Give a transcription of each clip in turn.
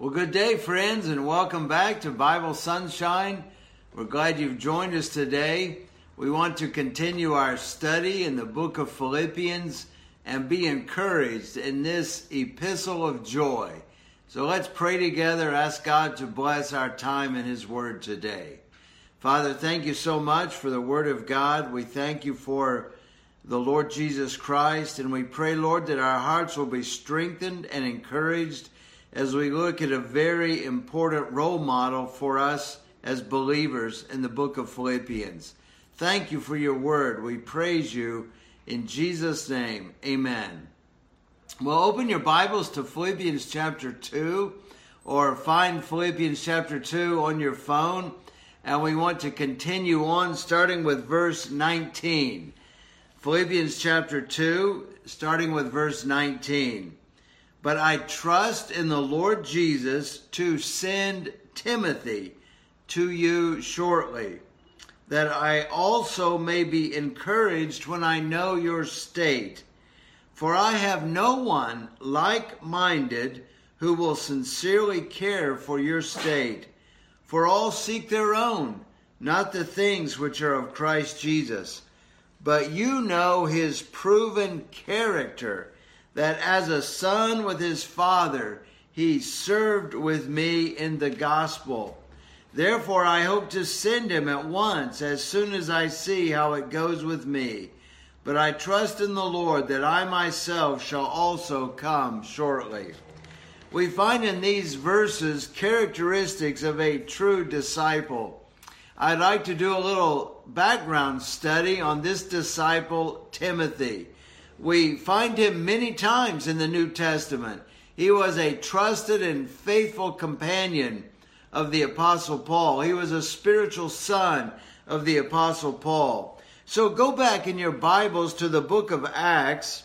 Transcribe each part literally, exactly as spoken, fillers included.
Well, good day, friends, and welcome back to Bible Sunshine. We're glad you've joined us today. We want to continue our study in the book of Philippians and be encouraged in this epistle of joy. So let's pray together, ask God to bless our time in His Word today. Father, thank you so much for the Word of God. We thank you for the Lord Jesus Christ, and we pray, Lord, that our hearts will be strengthened and encouraged as we look at a very important role model for us as believers in the book of Philippians. Thank you for your word. We praise you in Jesus' name. Amen. Well, open your Bibles to Philippians chapter two, or find Philippians chapter two on your phone, and we want to continue on starting with verse nineteen. Philippians chapter two, starting with verse nineteen. But I trust in the Lord Jesus to send Timothy to you shortly, that I also may be encouraged when I know your state. For I have no one like-minded who will sincerely care for your state. For all seek their own, not the things which are of Christ Jesus. But you know his proven character, that as a son with his father, he served with me in the gospel. Therefore, I hope to send him at once, as soon as I see how it goes with me. But I trust in the Lord that I myself shall also come shortly. We find in these verses characteristics of a true disciple. I'd like to do a little background study on this disciple, Timothy. We find him many times in the New Testament. He was a trusted and faithful companion of the Apostle Paul. He was a spiritual son of the Apostle Paul. So go back in your Bibles to the book of Acts,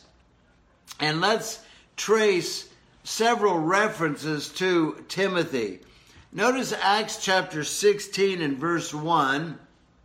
and let's trace several references to Timothy. Notice Acts chapter sixteen and verse one.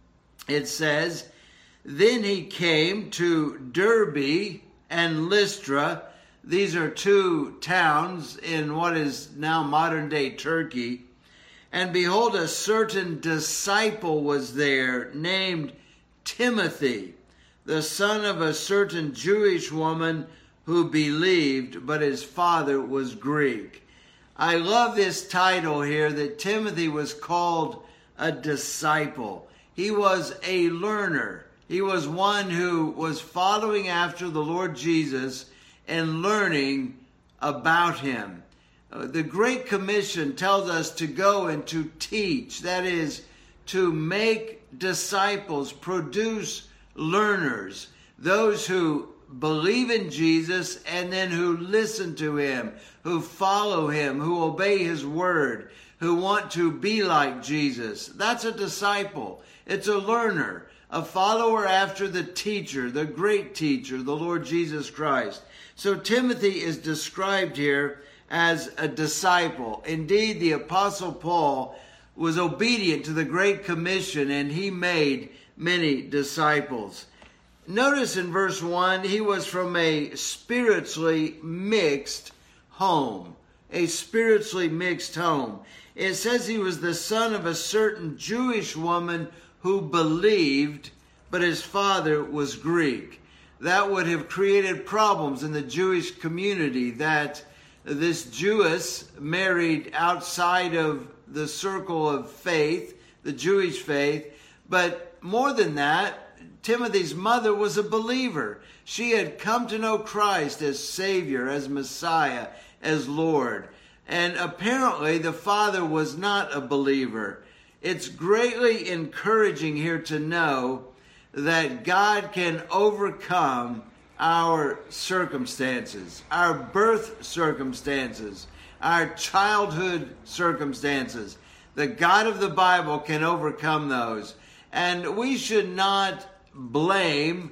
It says, Then he came to Derbe and Lystra. These are two towns in what is now modern-day Turkey. And behold, a certain disciple was there named Timothy, the son of a certain Jewish woman who believed, but his father was Greek. I love this title here, that Timothy was called a disciple. He was a learner. He was one who was following after the Lord Jesus and learning about him. Uh, the Great Commission tells us to go and to teach. That is, to make disciples, produce learners, those who believe in Jesus and then who listen to him, who follow him, who obey his word, who want to be like Jesus. That's a disciple. It's a learner, a follower after the teacher, the great teacher, the Lord Jesus Christ. So Timothy is described here as a disciple. Indeed, the Apostle Paul was obedient to the Great Commission, and he made many disciples. Notice in verse one, he was from a spiritually mixed home. A spiritually mixed home. It says he was the son of a certain Jewish woman who believed, but his father was Greek. That would have created problems in the Jewish community, that this Jewess married outside of the circle of faith, the Jewish faith. But more than that, Timothy's mother was a believer. She had come to know Christ as Savior, as Messiah, as Lord. And apparently the father was not a believer. It's greatly encouraging here to know that God can overcome our circumstances, our birth circumstances, our childhood circumstances. The God of the Bible can overcome those. And we should not blame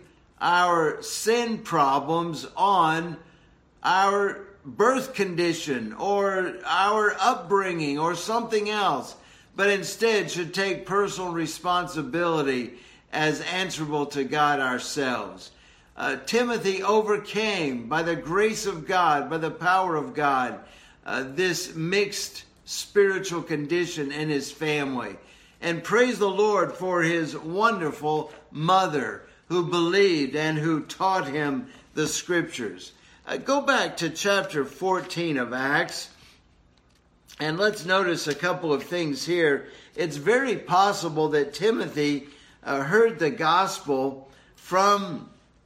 our sin problems on our birth condition or our upbringing or something else, but instead should take personal responsibility as answerable to God ourselves. Uh, Timothy overcame, by the grace of God, by the power of God, uh, this mixed spiritual condition in his family. And praise the Lord for his wonderful mother who believed and who taught him the scriptures. Uh, go back to chapter fourteen of Acts, and let's notice a couple of things here. It's very possible that Timothy uh, heard the gospel from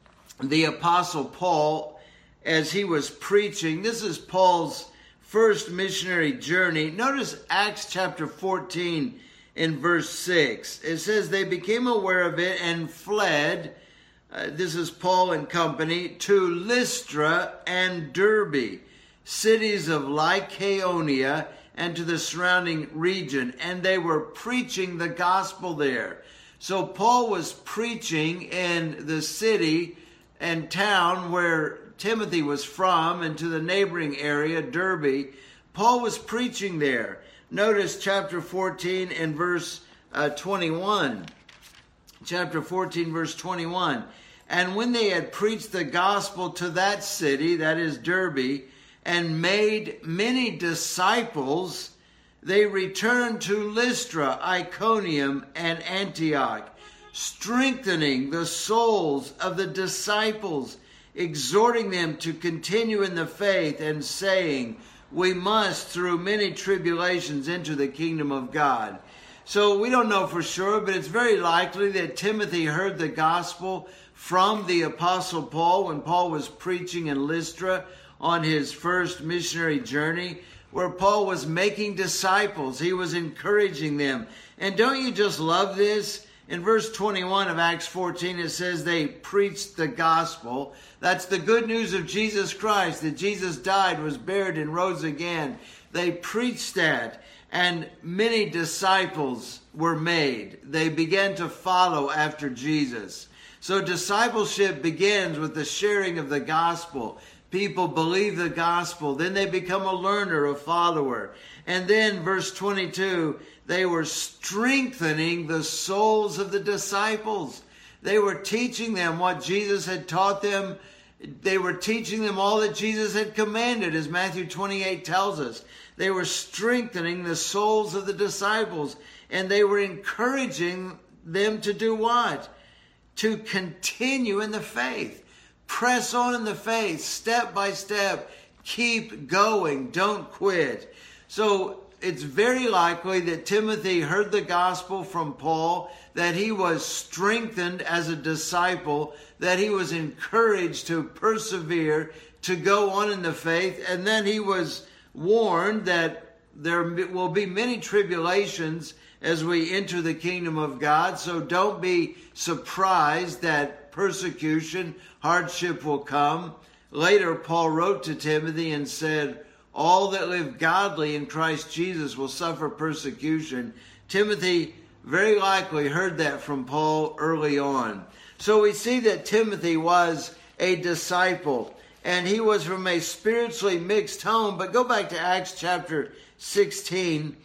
the Apostle Paul as he was preaching. This is Paul's first missionary journey. Notice Acts chapter fourteen in verse six. It says, they became aware of it and fled, uh, this is Paul and company, to Lystra and Derbe, cities of Lycaonia, and to the surrounding region. And they were preaching the gospel there. So Paul was preaching in the city and town where Timothy was from, and to the neighboring area, Derbe. Paul was preaching there. Notice chapter fourteen and verse uh, twenty-one. Chapter fourteen, verse twenty-one. And when they had preached the gospel to that city, that is Derbe, and made many disciples, they returned to Lystra, Iconium, and Antioch, strengthening the souls of the disciples, exhorting them to continue in the faith, and saying, we must, through many tribulations, enter the kingdom of God. So we don't know for sure, but it's very likely that Timothy heard the gospel from the Apostle Paul when Paul was preaching in Lystra on his first missionary journey, where Paul was making disciples. He was encouraging them. And don't you just love this? In verse twenty-one of Acts fourteen, it says they preached the gospel. That's the good news of Jesus Christ, that Jesus died, was buried, and rose again. They preached that, and many disciples were made. They began to follow after Jesus. So discipleship begins with the sharing of the gospel. People believe the gospel. Then they become a learner, a follower. And then verse twenty-two, they were strengthening the souls of the disciples. They were teaching them what Jesus had taught them. They were teaching them all that Jesus had commanded, as Matthew twenty-eight tells us. They were strengthening the souls of the disciples, and they were encouraging them to do what? To continue in the faith. Press on in the faith, step by step. Keep going. Don't quit. So it's very likely that Timothy heard the gospel from Paul, that he was strengthened as a disciple, that he was encouraged to persevere, to go on in the faith, and then he was warned that there will be many tribulations as we enter the kingdom of God. So don't be surprised that persecution, hardship will come. Later, Paul wrote to Timothy and said, all that live godly in Christ Jesus will suffer persecution. Timothy very likely heard that from Paul early on. So we see that Timothy was a disciple, and he was from a spiritually mixed home. But go back to Acts chapter sixteen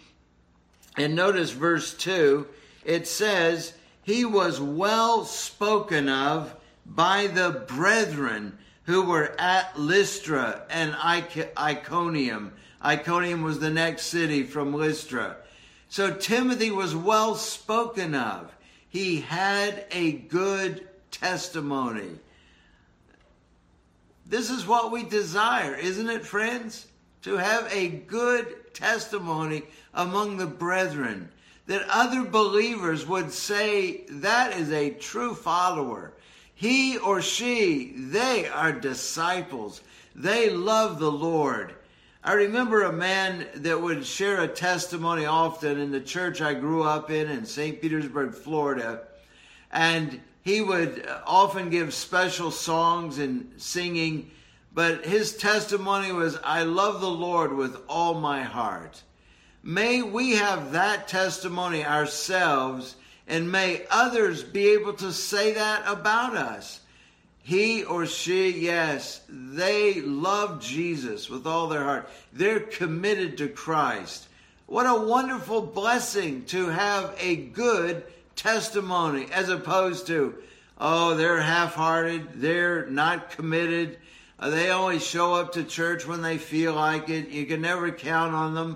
and notice verse two. It says, he was well spoken of by the brethren who were at Lystra and Iconium. Iconium was the next city from Lystra. So Timothy was well spoken of. He had a good testimony. This is what we desire, isn't it, friends? To have a good testimony among the brethren, that other believers would say, that is a true follower. He or she, they are disciples. They love the Lord. I remember a man that would share a testimony often in the church I grew up in, in Saint Petersburg, Florida. And he would often give special songs and singing. But his testimony was, I love the Lord with all my heart. May we have that testimony ourselves, and may others be able to say that about us. He or she, yes, they love Jesus with all their heart. They're committed to Christ. What a wonderful blessing to have a good testimony, as opposed to, oh, they're half-hearted, they're not committed, uh, they only show up to church when they feel like it. You can never count on them.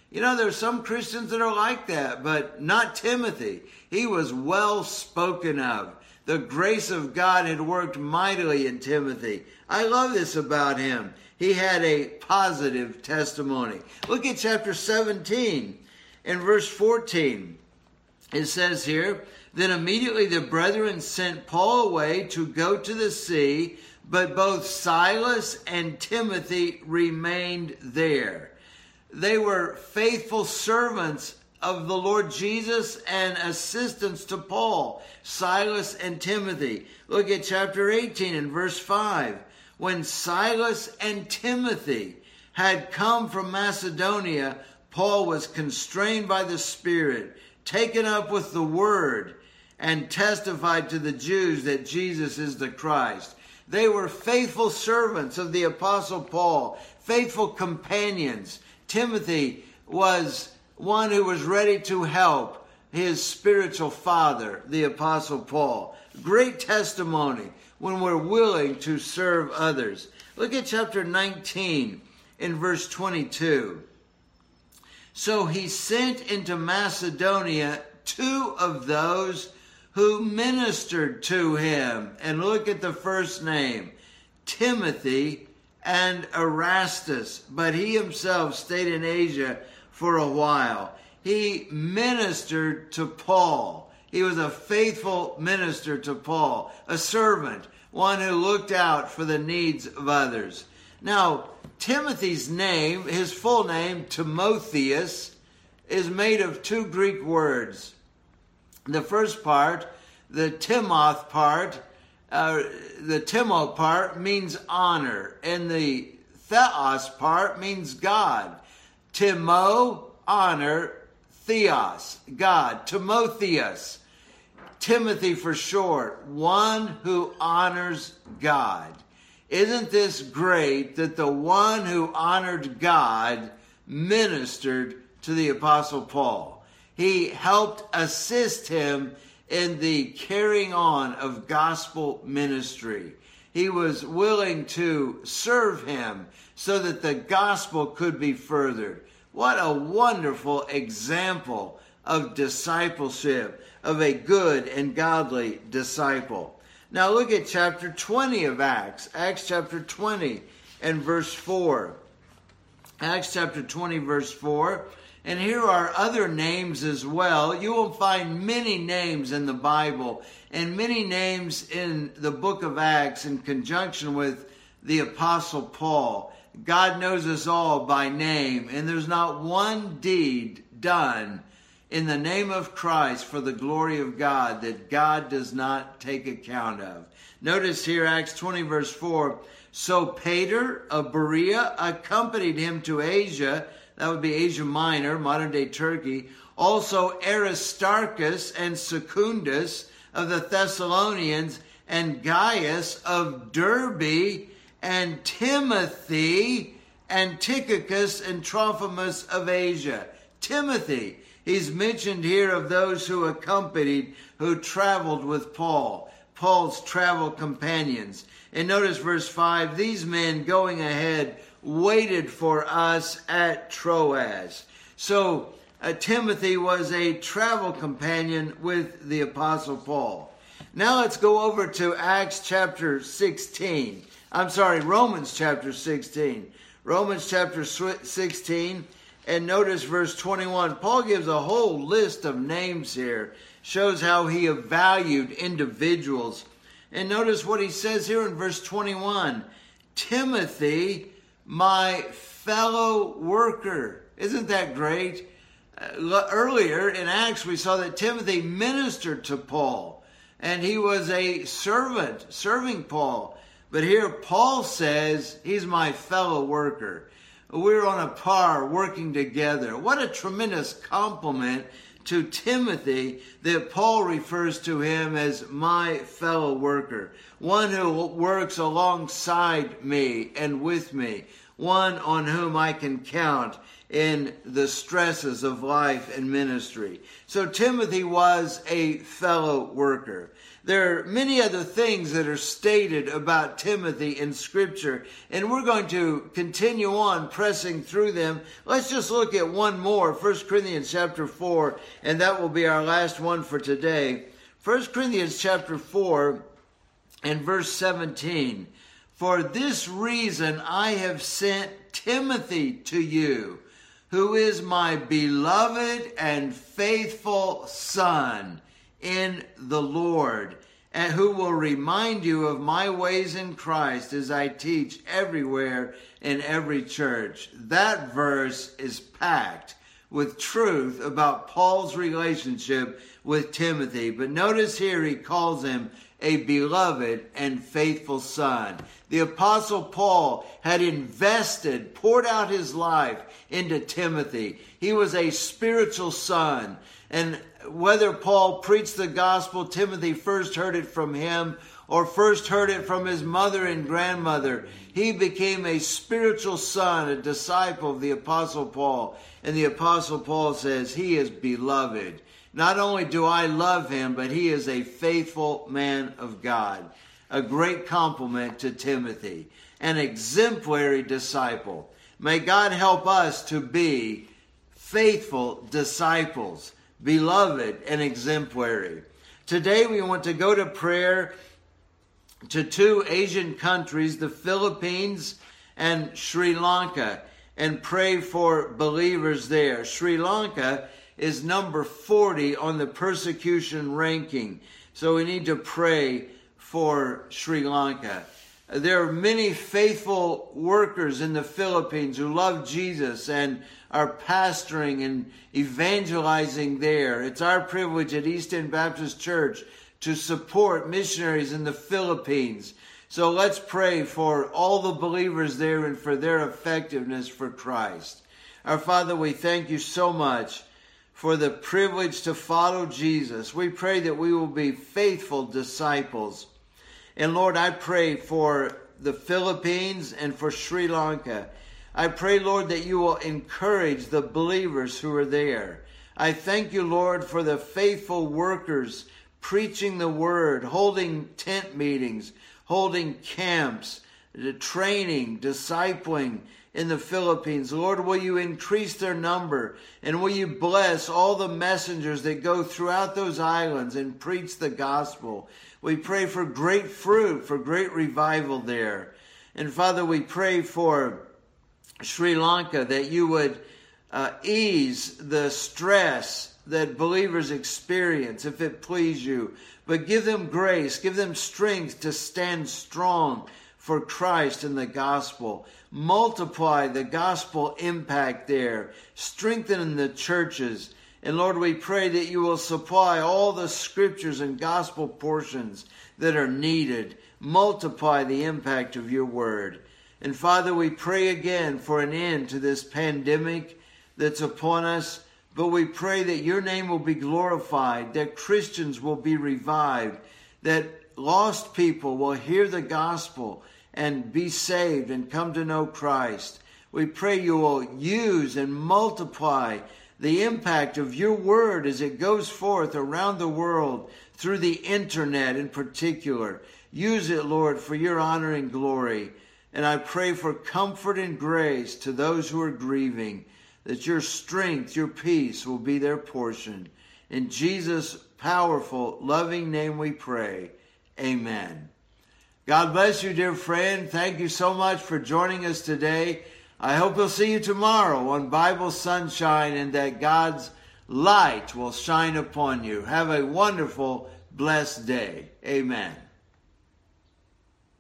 You know, there's some Christians that are like that, but not Timothy. He was well spoken of. The grace of God had worked mightily in Timothy. I love this about him. He had a positive testimony. Look at chapter seventeen and verse fourteen. It says here, "Then immediately the brethren sent Paul away to go to the sea, but both Silas and Timothy remained there." They were faithful servants of the Lord Jesus and assistants to Paul, Silas and Timothy. Look at chapter eighteen and verse five. "When Silas and Timothy had come from Macedonia, Paul was constrained by the Spirit, taken up with the word, and testified to the Jews that Jesus is the Christ." They were faithful servants of the Apostle Paul, faithful companions. Timothy was one who was ready to help his spiritual father, the Apostle Paul. Great testimony when we're willing to serve others. Look at chapter nineteen in verse twenty-two. "So he sent into Macedonia two of those who ministered to him." And look at the first name, Timothy and Erastus. But he himself stayed in Asia for a while. He ministered to Paul. He was a faithful minister to Paul, a servant, one who looked out for the needs of others. Now, Timothy's name, his full name, Timotheus, is made of two Greek words. The first part, the Timoth part, uh, the Timo part means honor, and the Theos part means God. Timo, honor, Theos, God. Timotheus, Timothy for short, one who honors God. Isn't this great that the one who honored God ministered to the Apostle Paul? He helped assist him in the carrying on of gospel ministry. He was willing to serve him so that the gospel could be furthered. What a wonderful example of discipleship, of a good and godly disciple. Now look at chapter twenty of Acts. Acts chapter twenty and verse four. Acts chapter twenty verse four. And here are other names as well. You will find many names in the Bible and many names in the book of Acts in conjunction with the Apostle Paul. God knows us all by name, and there's not one deed done in the name of Christ for the glory of God that God does not take account of. Notice here, Acts twenty verse four, "So Peter of Berea accompanied him to Asia," that would be Asia Minor, modern day Turkey, "also Aristarchus and Secundus of the Thessalonians, and Gaius of Derbe, and Timothy, and Tychicus and Trophimus of Asia." Timothy, he's mentioned here of those who accompanied, who traveled with Paul, Paul's travel companions. And notice verse five, "These men going ahead waited for us at Troas." So uh, Timothy was a travel companion with the Apostle Paul. Now let's go over to Acts chapter sixteen. I'm sorry, Romans chapter sixteen. Romans chapter sixteen, and notice verse twenty-one. Paul gives a whole list of names here, shows how he valued individuals. And notice what he says here in verse twenty-one. "Timothy, my fellow worker." Isn't that great? Uh, earlier in Acts, we saw that Timothy ministered to Paul, and he was a servant, serving Paul. But here Paul says, he's my fellow worker. We're on a par working together. What a tremendous compliment to Timothy that Paul refers to him as my fellow worker. One who works alongside me and with me. one on whom I can count in the stresses of life and ministry. So Timothy was a fellow worker. There are many other things that are stated about Timothy in Scripture, and we're going to continue on pressing through them. Let's just look at one more, First Corinthians chapter four, and that will be our last one for today. First Corinthians chapter four and verse seventeen. For this reason I have sent Timothy to you, who is my beloved and faithful son in the Lord, and who will remind you of my ways in Christ as I teach everywhere in every church. That verse is packed with truth about Paul's relationship with Timothy. But notice here he calls him a beloved and faithful son. The Apostle Paul had invested, poured out his life into Timothy. He was a spiritual son. And whether Paul preached the gospel, Timothy first heard it from him or first heard it from his mother and grandmother, he became a spiritual son, a disciple of the Apostle Paul. And the Apostle Paul says he is beloved. Not only do I love him, but he is a faithful man of God. A great compliment to Timothy, an exemplary disciple. May God help us to be faithful disciples, beloved and exemplary. Today we want to go to prayer to two Asian countries, the Philippines and Sri Lanka, and pray for believers there. Sri Lanka is number forty on the persecution ranking, so we need to pray for Sri Lanka. There are many faithful workers in the Philippines who love Jesus and are pastoring and evangelizing there. It's our privilege at East End Baptist Church to support missionaries in the Philippines. So let's pray for all the believers there and for their effectiveness for Christ. Our Father, we thank you so much for the privilege to follow Jesus. We pray that we will be faithful disciples. And Lord, I pray for the Philippines and for Sri Lanka. I pray, Lord, that you will encourage the believers who are there. I thank you, Lord, for the faithful workers preaching the word, holding tent meetings, holding camps, training, discipling in the Philippines. Lord, will you increase their number, and will you bless all the messengers that go throughout those islands and preach the gospel. We pray for great fruit, for great revival there. And Father, we pray for Sri Lanka that you would uh, ease the stress that believers experience, if it please you. But give them grace, give them strength to stand strong for Christ and the gospel. Multiply the gospel impact there. Strengthen the churches. And Lord, we pray that you will supply all the scriptures and gospel portions that are needed. Multiply the impact of your word. And Father, we pray again for an end to this pandemic that's upon us. But we pray that your name will be glorified, that Christians will be revived, that lost people will hear the gospel and be saved and come to know Christ. We pray you will use and multiply the impact of your word as it goes forth around the world through the internet in particular. Use it, Lord, for your honor and glory. And I pray for comfort and grace to those who are grieving, that your strength, your peace will be their portion. In Jesus' powerful, loving name we pray. Amen. God bless you, dear friend. Thank you so much for joining us today. I hope we'll see you tomorrow on Bible Sunshine, and that God's light will shine upon you. Have a wonderful, blessed day. Amen.